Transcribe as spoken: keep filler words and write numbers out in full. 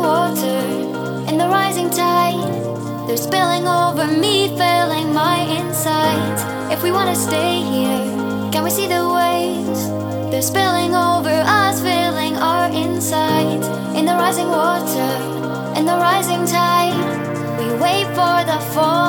water, in the rising tide. They're spilling over me, filling my insides. If we wanna stay here, can we see the waves? They're spilling over us, filling our insides. In the rising water, in the rising tide, we wait for the fall.